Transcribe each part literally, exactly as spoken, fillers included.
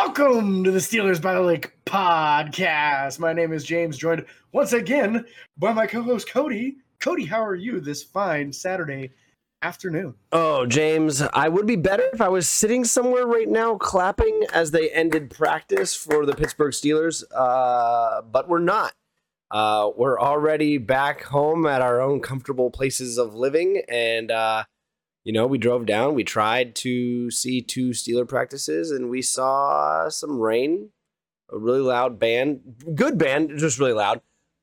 Welcome to the Steelers by the Lake podcast. My name is James, joined once again by my co-host Cody. Cody, how are you this fine Saturday afternoon? Oh, James, I would be better if I was sitting somewhere right now clapping as they ended practice for the Pittsburgh Steelers, uh, but we're not. Uh, we're already back home at our own comfortable places of living, and uh, you know, we drove down. We tried to see two Steeler practices, and we saw some rain. A really loud band, good band, just really loud.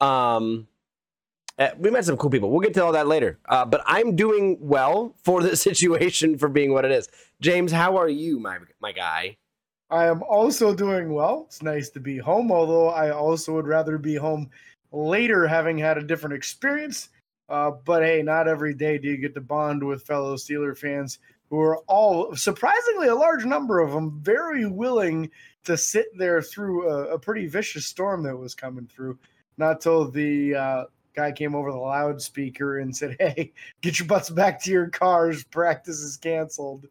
Um, uh, we met some cool people. We'll get to all that later. Uh, but I'm doing well for the situation for being what it is. James, how are you, my my guy? I am also doing well. It's nice to be home, although I also would rather be home later, having had a different experience. Uh, but hey, not every day do you get to bond with fellow Steeler fans who are all, surprisingly, a large number of them, very willing to sit there through a, a pretty vicious storm that was coming through. Not till the uh, guy came over the loudspeaker and said, "Hey, get your butts back to your cars. Practice is canceled."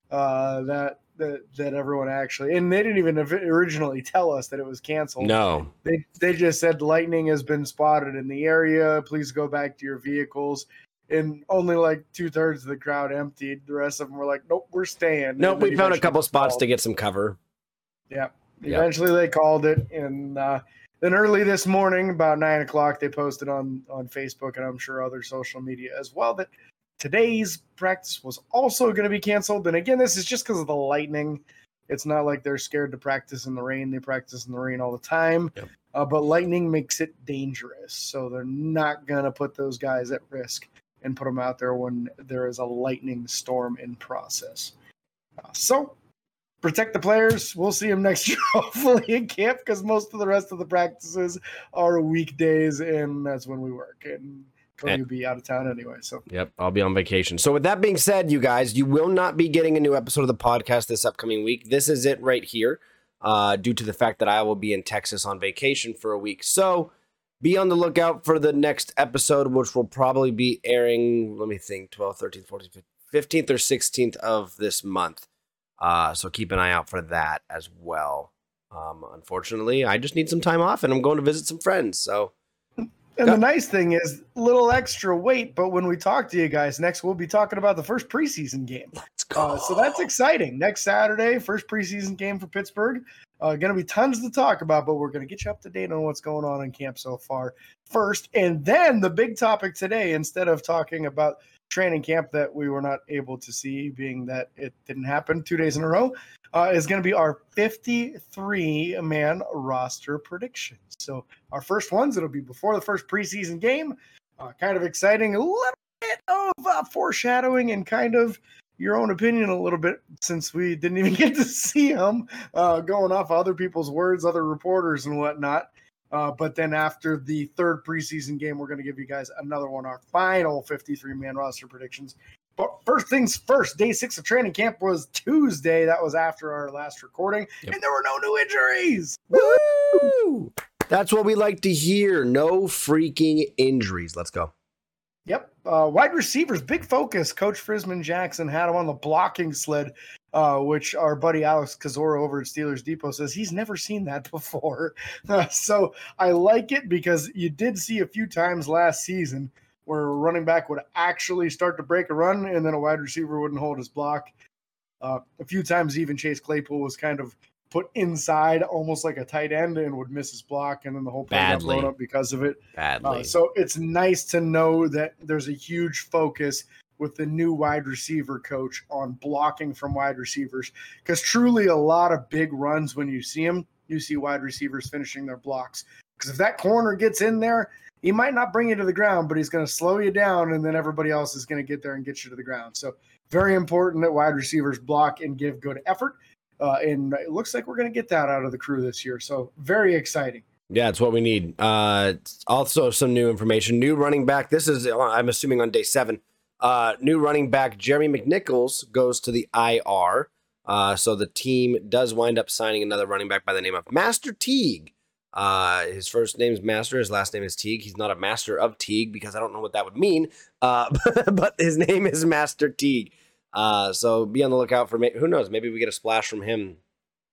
Uh, that that that everyone actually, and they didn't even originally tell us that it was canceled. No, they they just said lightning has been spotted in the area. Please go back to your vehicles. And only like two thirds of the crowd emptied. The rest of them were like, "Nope, we're staying." Nope, we found a couple spots to get some cover. Yeah, eventually they called it, and uh, then early this morning, about nine o'clock, they posted on on Facebook and I'm sure other social media as well that today's practice was also going to be canceled. And again, this is just because of the lightning. It's not like they're scared to practice in the rain. They practice in the rain all the time. Yep. Uh, but lightning makes it dangerous. So they're not going to put those guys at risk and put them out there when there is a lightning storm in process. Uh, so protect the players. We'll see them next year, hopefully in camp, because most of the rest of the practices are weekdays, and that's when we work. And Cody will be out of town anyway. So yep, I'll be on vacation. So with that being said, you guys, you will not be getting a new episode of the podcast this upcoming week. This is it right here, uh, due to the fact that I will be in Texas on vacation for a week. So be on the lookout for the next episode, which will probably be airing, let me think, twelfth, thirteenth, fourteenth, fifteenth, or sixteenth of this month. Uh, so keep an eye out for that as well. Um, unfortunately, I just need some time off, and I'm going to visit some friends. So. And the nice thing is, little extra weight, but when we talk to you guys next, we'll be talking about the first preseason game. Let's go. Uh, so that's exciting. Next Saturday, first preseason game for Pittsburgh. Uh, going to be tons to talk about, but we're going to get you up to date on what's going on in camp so far first. And then the big topic today, instead of talking about training camp that we were not able to see, being that it didn't happen two days in a row, uh, is going to be our fifty-three man roster predictions. So our first ones, it'll be before the first preseason game. Uh, kind of exciting, a little bit of uh, foreshadowing and kind of your own opinion a little bit, since we didn't even get to see them, uh, going off other people's words, other reporters and whatnot. Uh, but then after the third preseason game, we're going to give you guys another one, our final fifty-three man roster predictions. But first things first, day six of training camp was Tuesday. That was after our last recording, yep. And there were no new injuries. Woo! That's what we like to hear. No freaking injuries. Let's go. Yep. Uh, wide receivers, big focus. Coach Frisman Jackson had him on the blocking sled, uh, which our buddy Alex Kazora over at Steelers Depot says he's never seen that before. Uh, so I like it because you did see a few times last season where a running back would actually start to break a run and then a wide receiver wouldn't hold his block. Uh, a few times even Chase Claypool was kind of put inside almost like a tight end and would miss his block, and then the whole play got blown up because of it. Badly. Uh, so it's nice to know that there's a huge focus with the new wide receiver coach on blocking from wide receivers, because truly a lot of big runs, when you see them, you see wide receivers finishing their blocks. Because if that corner gets in there, he might not bring you to the ground, but he's going to slow you down, and then everybody else is going to get there and get you to the ground. So very important that wide receivers block and give good effort. Uh, and it looks like we're going to get that out of the crew this year. So very exciting. Yeah, it's what we need. Uh, also, some new information. New running back. This is, I'm assuming, on day seven. Uh, new running back Jeremy McNichols goes to the I R. Uh, so the team does wind up signing another running back by the name of Master Teague. Uh, his first name is Master. His last name is Teague. He's not a master of Teague because I don't know what that would mean. Uh, but his name is Master Teague. Uh, so be on the lookout for, who knows, maybe we get a splash from him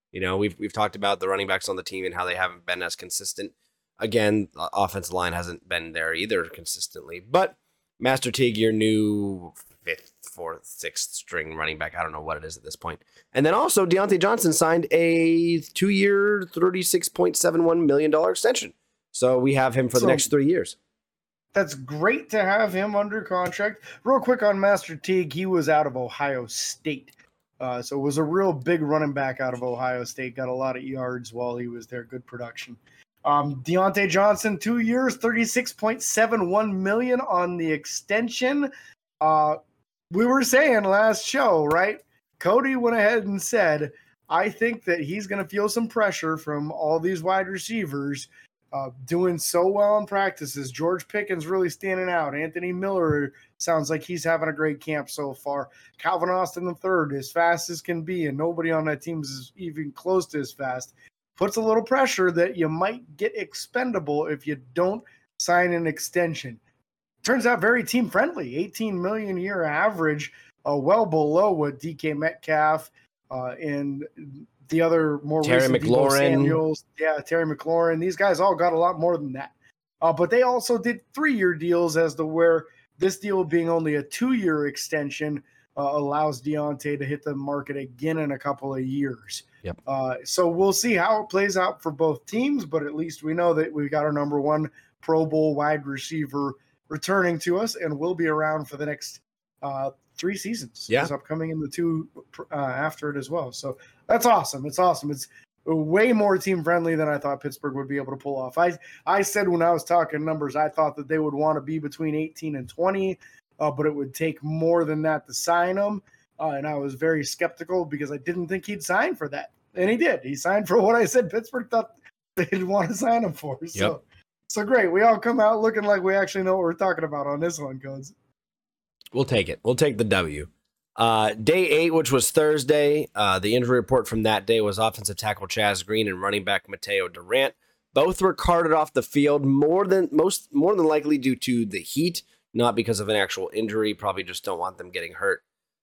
You know, we've we've talked about the running backs on the team and how they haven't been as consistent. Again, the offensive line hasn't been there either consistently. But Master Teague, your new fifth, fourth, sixth string running back. I don't know what it is at this point. And then also Deontay Johnson signed a two-year, thirty-six point seven one million dollars extension. So we have him for so, the next three years. That's great to have him under contract. Real quick on Master Teague, he was out of Ohio State. Uh, so it was a real big running back out of Ohio State. Got a lot of yards while he was there. Good production. Um, Deontay Johnson, two years, thirty-six point seven one million dollars on the extension. Uh, we were saying last show, right? Cody went ahead and said, I think that he's going to feel some pressure from all these wide receivers uh, doing so well in practices. George Pickens really standing out. Anthony Miller sounds like he's having a great camp so far. Calvin Austin the third, as fast as can be, and nobody on that team is even close to as fast. Puts a little pressure that you might get expendable if you don't sign an extension. Turns out very team friendly, eighteen million dollars a year average, uh, well below what D K Metcalf uh, and the other more Terry recent McLaurin. Samuels, yeah, Terry McLaurin. These guys all got a lot more than that. Uh, but they also did three-year deals as to where this deal being only a two-year extension uh, allows Deontay to hit the market again in a couple of years. Yep. Uh, so we'll see how it plays out for both teams, but at least we know that we've got our number one Pro Bowl wide receiver returning to us and will be around for the next uh, three seasons. Yeah. It's upcoming in the two uh, after it as well. So that's awesome. It's awesome. It's way more team friendly than I thought Pittsburgh would be able to pull off. I, I said when I was talking numbers, I thought that they would want to be between eighteen and twenty, uh, but it would take more than that to sign them. Uh, and I was very skeptical because I didn't think he'd sign for that. And he did. He signed for what I said Pittsburgh thought they'd want to sign him for. So, yep. so great. We all come out looking like we actually know what we're talking about on this one, Codes. We'll take it. We'll take the W. Uh, day eight, which was Thursday, uh, the injury report from that day was offensive tackle Chaz Green and running back Mateo Durant. Both were carted off the field more than most, more than likely due to the heat, not because of an actual injury. Probably just don't want them getting hurt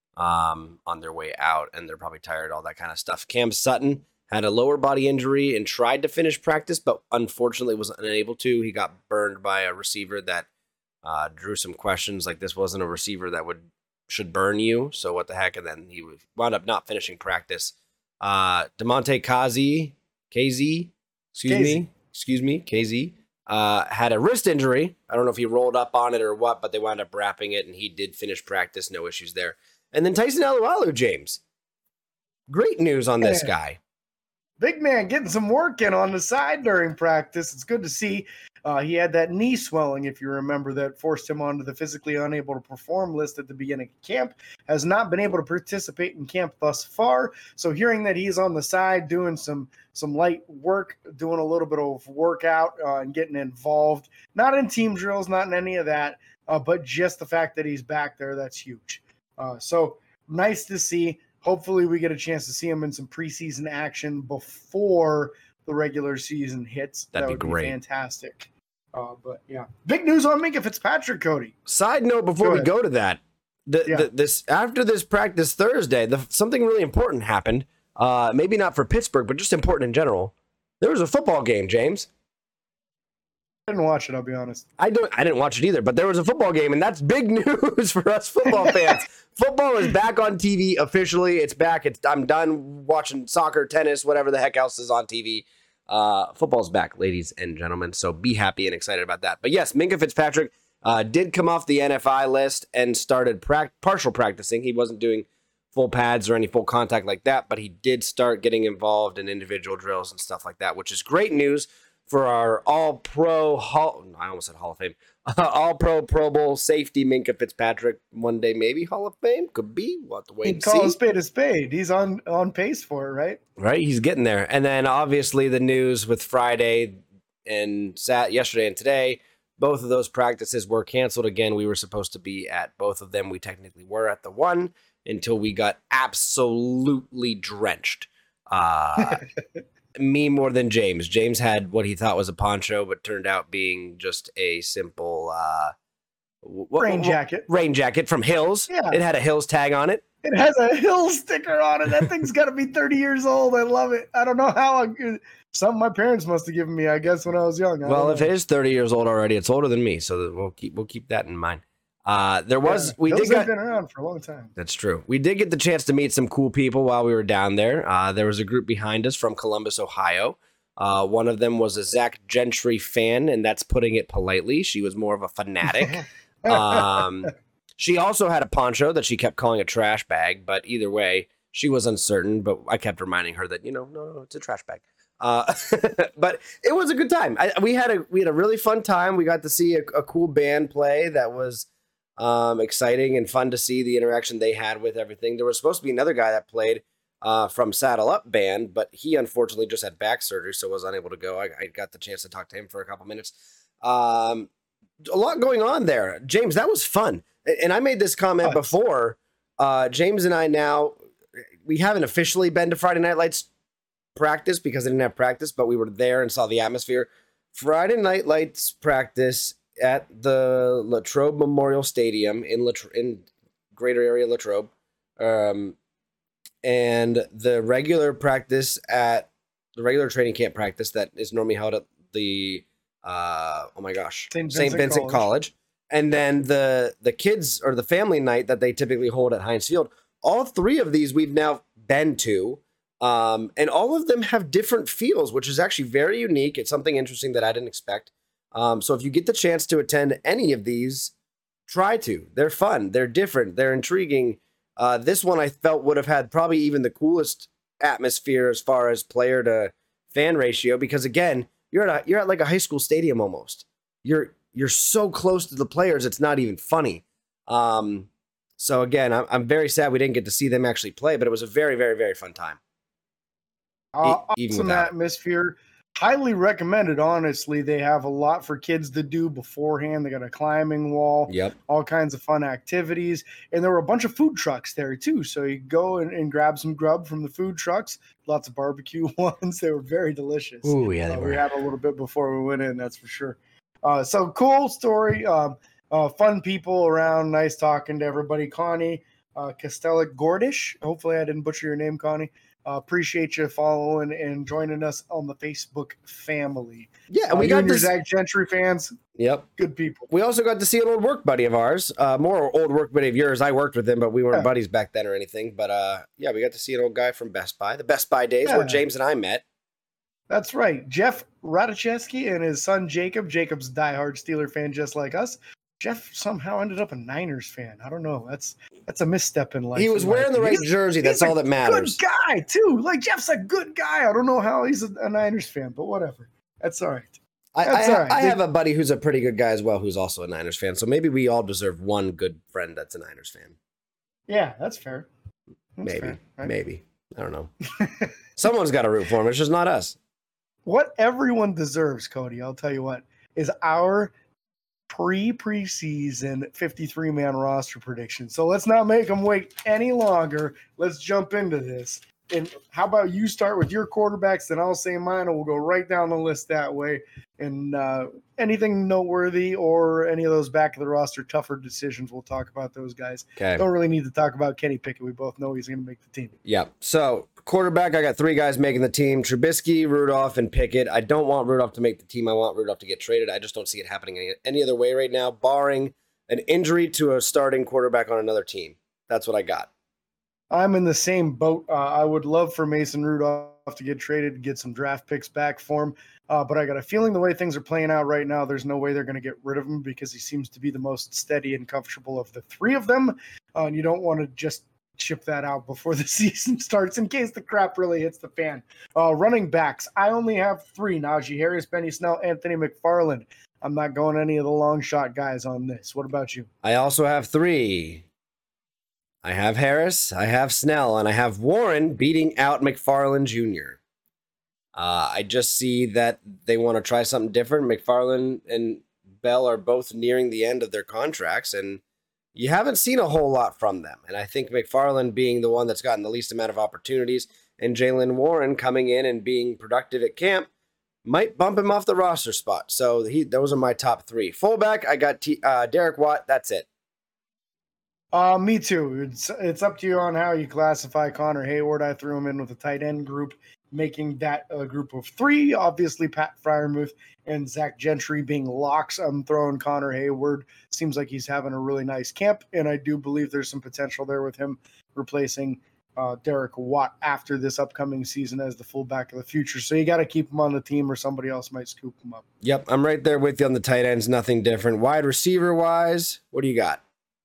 um, on their way out, and they're probably tired, all that kind of stuff. Cam Sutton had a lower body injury and tried to finish practice, but unfortunately was unable to. He got burned by a receiver that uh, drew some questions, like this wasn't a receiver that would should burn you, so what the heck, and then he wound up not finishing practice. Uh, Damontae Kazee, K Z, excuse K Z. me, excuse me, K Z, uh, had a wrist injury. I don't know if he rolled up on it or what, but they wound up wrapping it, and he did finish practice, no issues there. And then Tyson Alualu, James. Great news on this guy. Big man getting some work in on the side during practice. It's good to see. Uh, he had that knee swelling, if you remember, that forced him onto the physically unable to perform list at the beginning of camp. Has not been able to participate in camp thus far. So hearing that he's on the side doing some some light work, doing a little bit of workout uh, and getting involved, not in team drills, not in any of that, uh, but just the fact that he's back there, that's huge. Uh, so nice to see. Hopefully we get a chance to see him in some preseason action before the regular season hits. That'd that would be great. Be fantastic. Uh, but yeah, big news on Minkah Fitzpatrick, Cody. Side note before go we ahead. go to that, the, yeah. the, this after this practice Thursday, the, something really important happened. Uh, maybe not for Pittsburgh, but just important in general. There was a football game, James. I didn't watch it, I'll be honest. I don't. I didn't watch it either, but there was a football game, and that's big news for us football fans. Football is back on T V officially. It's back. It's I'm done watching soccer, tennis, whatever the heck else is on T V. Uh, football's back, ladies and gentlemen. So be happy and excited about that. But yes, Minkah Fitzpatrick uh, did come off the N F I list and started pra- partial practicing. He wasn't doing full pads or any full contact like that, but he did start getting involved in individual drills and stuff like that, which is great news for our all-pro, hall, I almost said Hall of Fame, all-pro Pro Bowl safety Minkah Fitzpatrick. One day, maybe Hall of Fame. Could be. We'll have to wait He'd and call see. a spade a spade. He's on, on pace for it, right? Right, he's getting there. And then, obviously, the news with Friday and sat yesterday and today, both of those practices were canceled again. We were supposed to be at both of them. We technically were at the one until we got absolutely drenched. Uh Me more than James. James had what he thought was a poncho, but turned out being just a simple uh, what, rain what, jacket. Rain jacket from Hills. Yeah. It had a Hills tag on it. It has a Hill sticker on it. That thing's got to be thirty years old. I love it. I don't know how. I, something my parents must have given me, I guess, when I was young. I well, if know. it is thirty years old already, it's older than me, so we'll keep we'll keep that in mind. Uh, there was yeah, we Hills did get, been around for a long time. That's true. We did get the chance to meet some cool people while we were down there. Uh, there was a group behind us from Columbus, Ohio. Uh, one of them was a Zach Gentry fan, and that's putting it politely. She was more of a fanatic. um, she also had a poncho that she kept calling a trash bag, but either way, she was uncertain. But I kept reminding her that, you know, no, no, it's a trash bag. Uh, but it was a good time. I, we had a we had a really fun time. We got to see a, a cool band play that was um, exciting and fun to see the interaction they had with everything. There was supposed to be another guy that played uh, from Saddle Up Band, but he unfortunately just had back surgery, so was unable to go. I, I got the chance to talk to him for a couple minutes. Um, a lot going on there. James, that was fun. And I made this comment Nice. before. Uh, James and I now, we haven't officially been to Friday Night Lights practice because they didn't have practice, but we were there and saw the atmosphere. Friday Night Lights practice at the Latrobe Memorial Stadium in Latro- in greater area Latrobe. Um, and the regular practice at the regular training camp practice that is normally held at the uh, oh my gosh, Saint Saint Vincent Vincent College. College. And then the the kids or the family night that they typically hold at Heinz Field. All three of these we've now been to. Um, and all of them have different feels, which is actually very unique. It's something interesting that I didn't expect. Um, so if you get the chance to attend any of these, try to. They're fun. They're different. They're intriguing. Uh, this one I felt would have had probably even the coolest atmosphere as far as player to fan ratio, because again, you're at a, you're at like a high school stadium almost. You're you're so close to the players, it's not even funny. Um, so again, I'm, I'm very sad we didn't get to see them actually play, but it was a very, very, very fun time. Uh, even awesome without it. atmosphere. Highly recommended, honestly. They have a lot for kids to do beforehand. They got a climbing wall, Yep. all kinds of fun activities. And there were a bunch of food trucks there, too. So you go and, and grab some grub from the food trucks. Lots of barbecue ones. They were very delicious. Ooh, yeah, they Uh, were. we had a little bit before we went in, that's for sure. Uh, so cool story. Um, uh, fun people around. Nice talking to everybody. Connie uh, Costella Gordish. Hopefully I didn't butcher your name, Connie. Uh, appreciate you following and joining us on the Facebook family. Yeah, Uh, we you got and your this. Zach Gentry fans, Yep. good people. We also got to see an old work buddy of ours, uh, more old work buddy of yours. I worked with him, but we weren't Yeah. buddies back then or anything. But uh, yeah, we got to see an old guy from Best Buy, the Best Buy days Yeah. where James and I met. That's right. Jeff Ratajewski and his son Jacob. Jacob's a diehard Steeler fan just like us. Jeff somehow ended up a Niners fan. I don't know. That's that's a misstep in life. He was in my wearing the right opinion. jersey. That's He's a all that matters. Good guy too. Like Jeff's a good guy. I don't know how he's a, a Niners fan, but whatever. That's all right. I, That's I, all right. I They- have a buddy who's a pretty good guy as well, who's also a Niners fan. So maybe we all deserve one good friend that's a Niners fan. Yeah, that's fair. That's Maybe, fair, right? maybe. I don't know. Someone's got to root for him. It's just not us. What everyone deserves, Cody, I'll tell you what, is our pre-preseason fifty-three man roster prediction. So let's not make them wait any longer. Let's jump into this. And how about you start with your quarterbacks, then I'll say mine, and we'll go right down the list that way. And uh, anything noteworthy or any of those back of the roster tougher decisions, we'll talk about those guys. Okay. Don't really need to talk about Kenny Pickett. We both know he's going to make the team. Yeah. So quarterback, I got three guys making the team: Trubisky, Rudolph, and Pickett. I don't want Rudolph to make the team. I want Rudolph to get traded. I just don't see it happening any, any other way right now, barring an injury to a starting quarterback on another team. That's what I got. I'm in the same boat. Uh, I would love for Mason Rudolph to get traded, get some draft picks back for him. Uh, but I got a feeling the way things are playing out right now, there's no way they're going to get rid of him because he seems to be the most steady and comfortable of the three of them. Uh, and you don't want to just ship that out before the season starts in case the crap really hits the fan. Uh, running backs, I only have three: Najee Harris, Benny Snell, Anthony McFarland. I'm not going any of the long shot guys on this. What about you? I also have three. I have Harris, I have Snell, and I have Warren beating out McFarland Junior Uh, I just see that they want to try something different. McFarland and Bell are both nearing the end of their contracts, and you haven't seen a whole lot from them. And I think McFarland being the one that's gotten the least amount of opportunities, and Jalen Warren coming in and being productive at camp might bump him off the roster spot. So he, those are my top three. Fullback, I got T, uh, Derek Watt. That's it. Uh, me too. It's it's up to you on how you classify Connor Hayward. I threw him in with a tight end group, making that a group of three. Obviously, Pat Fryermuth and Zach Gentry being locks. I'm throwing Connor Hayward. Seems like he's having a really nice camp, and I do believe there's some potential there with him replacing uh, Derek Watt after this upcoming season as the fullback of the future. So you got to keep him on the team, or somebody else might scoop him up. Yep, I'm right there with you on the tight ends. Nothing different. Wide receiver wise, what do you got?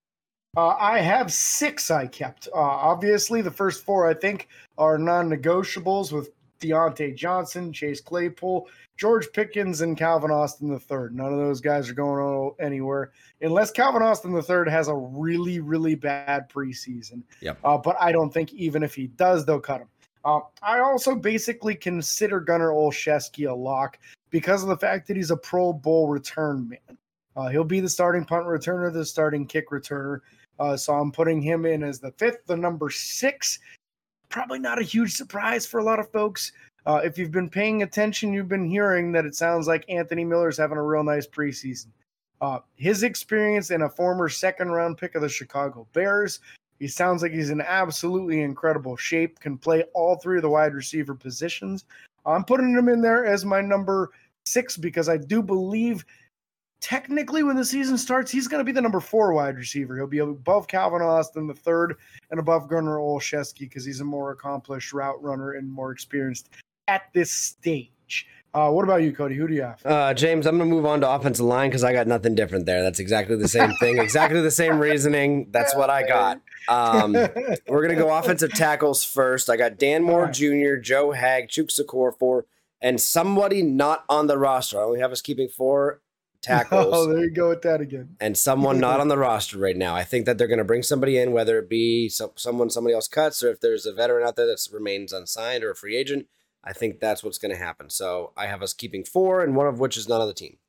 Uh, I have six I kept. Uh, obviously, the first four, I think, are non-negotiables with Deontay Johnson, Chase Claypool, George Pickens, and Calvin Austin the third. None of those guys are going anywhere unless Calvin Austin the third has a really, really bad preseason. Yep. Uh, but I don't think even if he does, they'll cut him. Uh, I also basically consider Gunnar Olszewski a lock because of the fact that he's a Pro Bowl return man. Uh, he'll be the starting punt returner, the starting kick returner. Uh, so I'm putting him in as the fifth, the number six. Probably not a huge surprise for a lot of folks. Uh, if you've been paying attention, you've been hearing that it sounds like Anthony Miller's having a real nice preseason. Uh, his experience in a former second-round pick of the Chicago Bears, he sounds like he's in absolutely incredible shape, can play all three of the wide receiver positions. I'm putting him in there as my number six because I do believe technically, when the season starts, he's going to be the number four wide receiver. He'll be above Calvin Austin the third and above Gunnar Olszewski because he's a more accomplished route runner and more experienced at this stage. Uh, what about you, Cody? Who do you have? Uh, James, I'm going to move on to offensive line because I got nothing different there. That's exactly the same thing, exactly the same reasoning. That's what I got. Um, we're going to go offensive tackles first. I got Dan Moore right. Junior, Joe Hag, Chuks Okorafor, and somebody not on the roster. I only have us keeping four tackles. Oh, there you go with that again. And someone not on the roster right now. I think that they're going to bring somebody in, whether it be some, someone somebody else cuts, or if there's a veteran out there that remains unsigned or a free agent. I think that's what's going to happen. So I have us keeping four, and one of which is not on the team.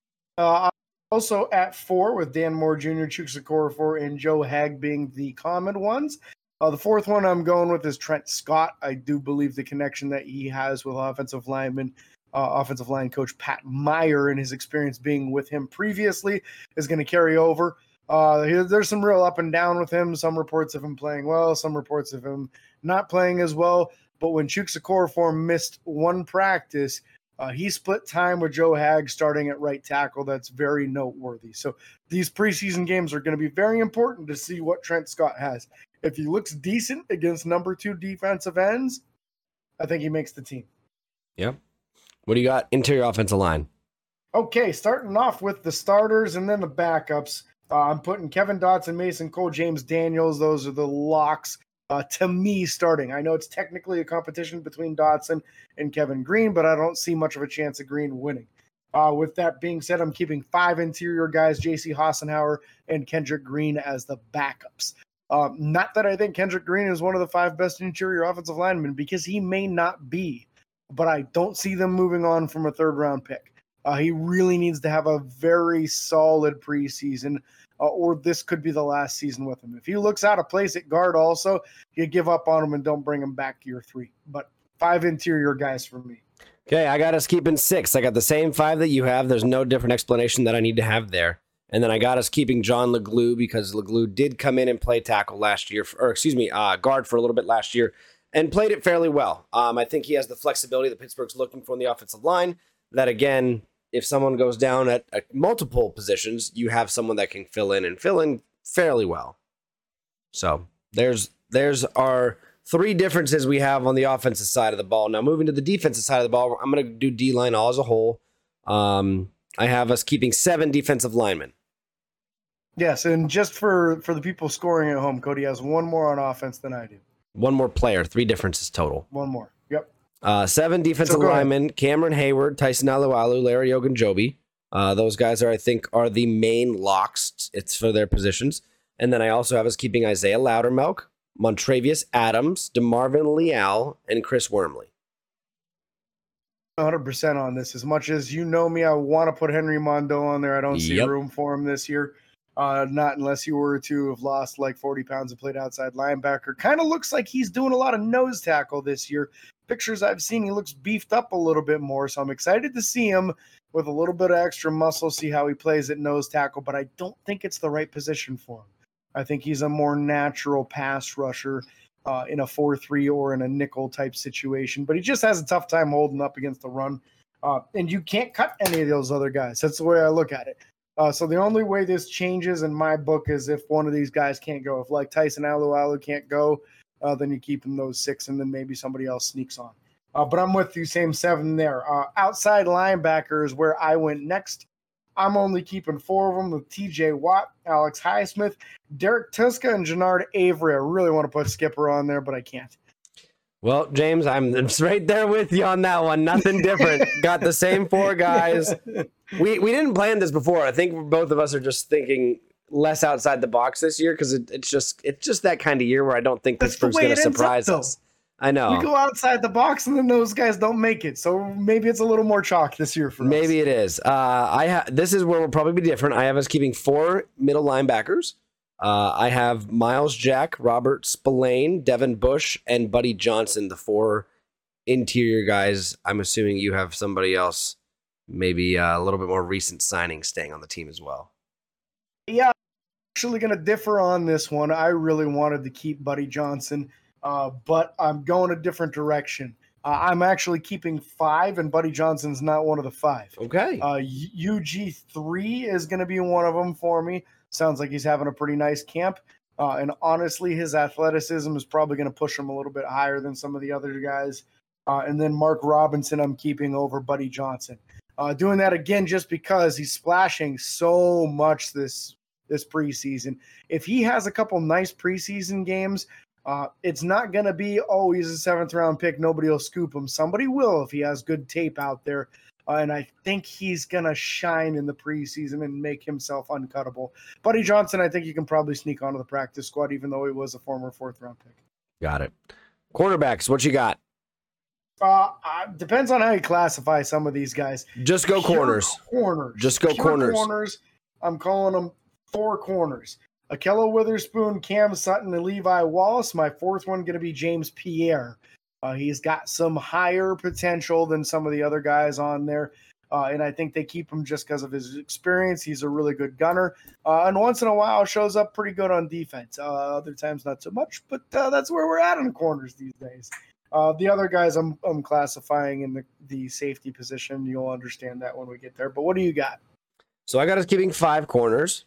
Uh, I'm also at four with Dan Moore Junior, Chuks Okorafor, and Joe Hag being the common ones. Uh, the fourth one I'm going with is Trent Scott. I do believe the connection that he has with offensive lineman Uh, offensive line coach Pat Meyer and his experience being with him previously is going to carry over. Uh, he, there's some real up and down with him. Some reports of him playing well, some reports of him not playing as well. But when Chuks Okorafor missed one practice, uh, he split time with Joe Hag starting at right tackle. That's very noteworthy. So these preseason games are going to be very important to see what Trent Scott has. If he looks decent against number two defensive ends, I think he makes the team. Yep. What do you got? Interior offensive line. Okay, starting off with the starters and then the backups. Uh, I'm putting Kevin Dotson, Mason Cole, James Daniels. Those are the locks uh, to me starting. I know it's technically a competition between Dotson and Kevin Green, but I don't see much of a chance of Green winning. Uh, with that being said, I'm keeping five interior guys, J C Hassenauer and Kendrick Green as the backups. Um, not that I think Kendrick Green is one of the five best interior offensive linemen, because he may not be. But I don't see them moving on from a third-round pick. Uh, he really needs to have a very solid preseason, uh, or this could be the last season with him. If he looks out of place at guard also, you give up on him and don't bring him back to your three. But five interior guys for me. Okay, I got us keeping six. I got the same five that you have. There's no different explanation that I need to have there. And then I got us keeping John LeGlue because LeGlue did come in and play tackle last year, for, or excuse me, uh, guard for a little bit last year. And played it fairly well. Um, I think he has the flexibility that Pittsburgh's looking for in the offensive line. That, again, if someone goes down at, at multiple positions, you have someone that can fill in and fill in fairly well. So there's there's our three differences we have on the offensive side of the ball. Now, moving to the defensive side of the ball, I'm going to do D-line all as a whole. Um, I have us keeping seven defensive linemen. Yes, and just for, for the people scoring at home, Cody has one more on offense than I do. One more player, three differences total. One more, yep. Uh, seven defensive so linemen, ahead. Cameron Hayward, Tyson Alualu, Larry Ogunjobi. Uh, those guys are, I think, are the main locks. It's for their positions. And then I also have us keeping Isaiah Loudermilk, Montravius Adams, DeMarvin Leal, and Chris Wormley. one hundred percent on this. As much as you know me, I want to put Henry Mondo on there. I don't see yep. room for him this year. Uh, not unless you were to have lost like forty pounds and played outside linebacker. Kind of looks like he's doing a lot of nose tackle this year. Pictures I've seen, he looks beefed up a little bit more. So I'm excited to see him with a little bit of extra muscle, see how he plays at nose tackle. But I don't think it's the right position for him. I think he's a more natural pass rusher uh, in a four three or in a nickel type situation, but he just has a tough time holding up against the run. Uh, and you can't cut any of those other guys. That's the way I look at it. Uh, so the only way this changes in my book is if one of these guys can't go. If like Tyson Alualu can't go, uh, then you keep him those six, and then maybe somebody else sneaks on. Uh, but I'm with you, same seven there. Uh, outside linebackers, where I went next, I'm only keeping four of them with T J Watt, Alex Highsmith, Derek Tuska, and Jannard Avery. I really want to put Skipper on there, but I can't. Well, James, I'm right there with you on that one. Nothing different. Got the same four guys. We we didn't plan this before. I think both of us are just thinking less outside the box this year because it, it's just it's just that kind of year where I don't think That's Pittsburgh's going to surprise up, us. I know. We go outside the box and then those guys don't make it. So maybe it's a little more chalk this year for maybe us. Maybe it is. Uh, I ha- This is where we'll probably be different. I have us keeping four middle linebackers. Uh, I have Miles Jack, Robert Spillane, Devin Bush, and Buddy Johnson, the four interior guys. I'm assuming you have somebody else, maybe uh, a little bit more recent signing staying on the team as well. Yeah, I'm actually going to differ on this one. I really wanted to keep Buddy Johnson, uh, but I'm going a different direction. Uh, I'm actually keeping five, and Buddy Johnson's not one of the five. Okay. Uh, U G three is going to be one of them for me. Sounds like he's having a pretty nice camp. Uh, and honestly, his athleticism is probably going to push him a little bit higher than some of the other guys. Uh, and then Mark Robinson, I'm keeping over Buddy Johnson. Uh, doing that again just because he's splashing so much this this preseason. If he has a couple nice preseason games, uh, it's not going to be, oh, he's a seventh round pick. Nobody will scoop him. Somebody will if he has good tape out there. Uh, and I think he's going to shine in the preseason and make himself uncuttable. Buddy Johnson, I think you can probably sneak onto the practice squad, even though he was a former fourth-round pick. Got it. Cornerbacks, what you got? Uh, uh, depends on how you classify some of these guys. Just go Pure corners. Corners. Just go Pure corners. corners. I'm calling them four corners. Akello Witherspoon, Cam Sutton, and Levi Wallace. My fourth one going to be James Pierre. Uh, he's got some higher potential than some of the other guys on there, uh, and I think they keep him just because of his experience. He's a really good gunner, uh, and once in a while shows up pretty good on defense. Uh, other times not so much, but uh, that's where we're at in corners these days. Uh, the other guys I'm I'm classifying in the, the safety position. You'll understand that when we get there. But what do you got? So I got us keeping five corners,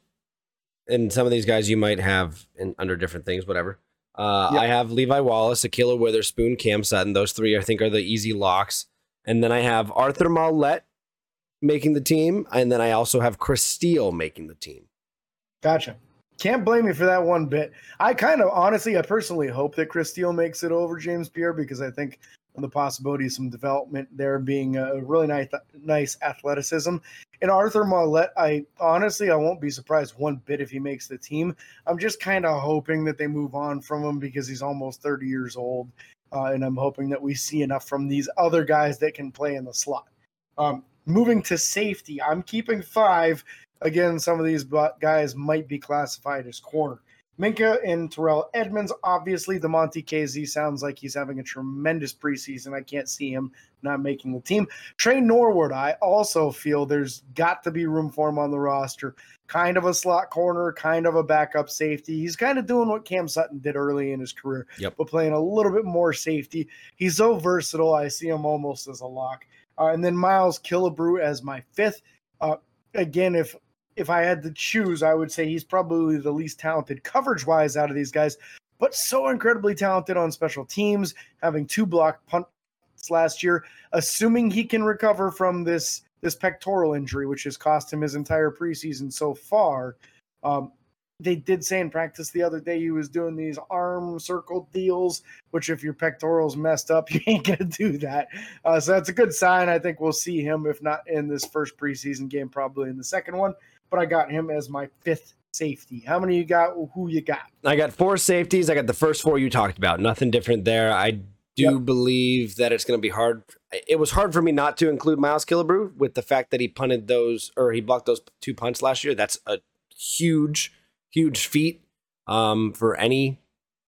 and some of these guys you might have in under different things, whatever. Uh, yep. I have Levi Wallace, Akello Witherspoon, Cam Sutton. Those three, I think, are the easy locks. And then I have Arthur Maulet making the team. And then I also have Chris Steele making the team. Gotcha. Can't blame me for that one bit. I kind of, honestly, I personally hope that Chris Steele makes it over James Pierre because I think the possibility of some development there being a really nice, nice athleticism. And Arthur Maulet, I honestly, I won't be surprised one bit if he makes the team. I'm just kind of hoping that they move on from him because he's almost thirty years old. Uh, and I'm hoping that we see enough from these other guys that can play in the slot. Um, moving to safety, I'm keeping five. Again, some of these guys might be classified as corner. Minka and Terrell Edmonds, obviously. The Monty K Z sounds like he's having a tremendous preseason. I can't see him not making the team. Trey Norwood, I also feel there's got to be room for him on the roster. Kind of a slot corner, kind of a backup safety. He's kind of doing what Cam Sutton did early in his career, yep. but playing a little bit more safety. He's so versatile. I see him almost as a lock. Uh, and then Miles Killebrew as my fifth. Uh, again, if If I had to choose, I would say he's probably the least talented coverage-wise out of these guys, but so incredibly talented on special teams, having two blocked punts last year, assuming he can recover from this, this pectoral injury, which has cost him his entire preseason so far. Um, they did say in practice the other day he was doing these arm circle deals, which if your pectoral's messed up, you ain't going to do that. Uh, so that's a good sign. I think we'll see him, if not in this first preseason game, probably in the second one. But I got him as my fifth safety. How many you got? Who you got? I got four safeties. I got the first four you talked about. Nothing different there. I do yep. believe that it's going to be hard. It was hard for me not to include Miles Killebrew with the fact that he punted those, or he blocked those two punts last year. That's a huge, huge feat um, for any,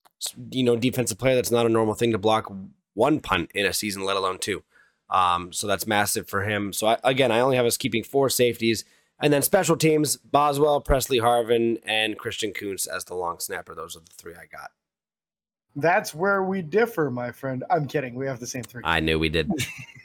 you know, defensive player. That's not a normal thing to block one punt in a season, let alone two. Um, so that's massive for him. So I, again, I only have us keeping four safeties. And then special teams, Boswell, Presley Harvin, and Christian Kuntz as the long snapper. Those are the three I got. That's where we differ, my friend. I'm kidding. We have the same three. I knew we did.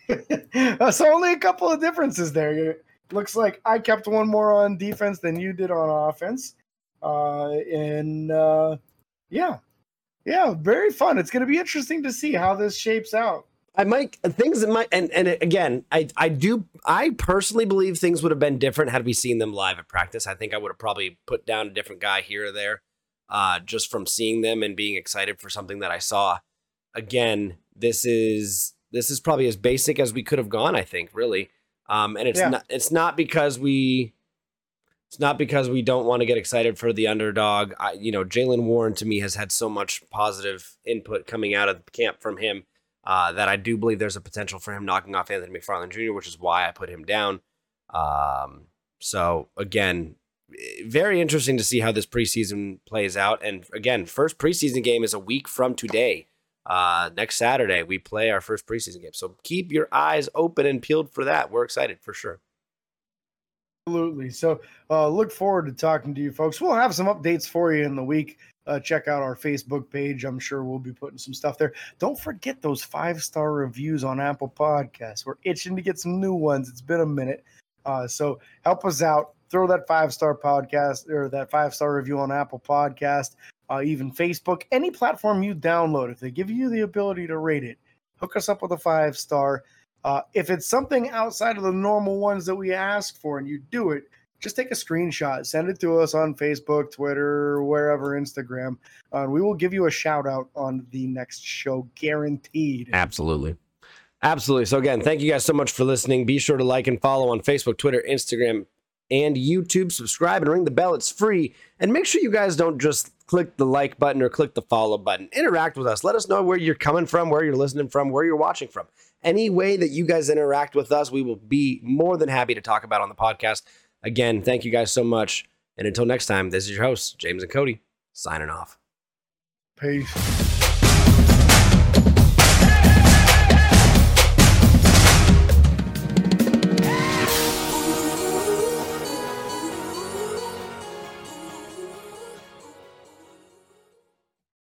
So only a couple of differences there. It looks like I kept one more on defense than you did on offense. Uh, and uh, yeah, yeah, very fun. It's going to be interesting to see how this shapes out. I might things that might and and again, I I do I personally believe things would have been different had we seen them live at practice. I think I would have probably put down a different guy here or there, uh, just from seeing them and being excited for something that I saw. Again, this is this is probably as basic as we could have gone. I think really, um, and it's yeah. not it's not because we it's not because we don't want to get excited for the underdog. I, you know, Jaylen Warren to me has had so much positive input coming out of camp from him. Uh, that I do believe there's a potential for him knocking off Anthony McFarland Junior, which is why I put him down. Um, so, again, very interesting to see how this preseason plays out. And, again, first preseason game is a week from today. Uh, next Saturday, we play our first preseason game. So keep your eyes open and peeled for that. We're excited for sure. Absolutely. So uh, look forward to talking to you folks. We'll have some updates for you in the week. Uh, check out our Facebook page. I'm sure we'll be putting some stuff there. Don't forget those five-star reviews on Apple Podcasts. We're itching to get some new ones. It's been a minute. Uh, so help us out. Throw that five-star podcast or that five-star review on Apple Podcast, uh, even Facebook, any platform you download. If they give you the ability to rate it, hook us up with a five-star. Uh, if it's something outside of the normal ones that we ask for and you do it, just take a screenshot, send it to us on Facebook, Twitter, wherever, Instagram. Uh, we will give you a shout out on the next show, guaranteed. Absolutely. Absolutely. So again, thank you guys so much for listening. Be sure to like and follow on Facebook, Twitter, Instagram, and YouTube. Subscribe and ring the bell. It's free. And make sure you guys don't just click the like button or click the follow button. Interact with us. Let us know where you're coming from, where you're listening from, where you're watching from. Any way that you guys interact with us, we will be more than happy to talk about on the podcast. Again, thank you guys so much. And until next time, this is your host, James and Cody, signing off. Peace.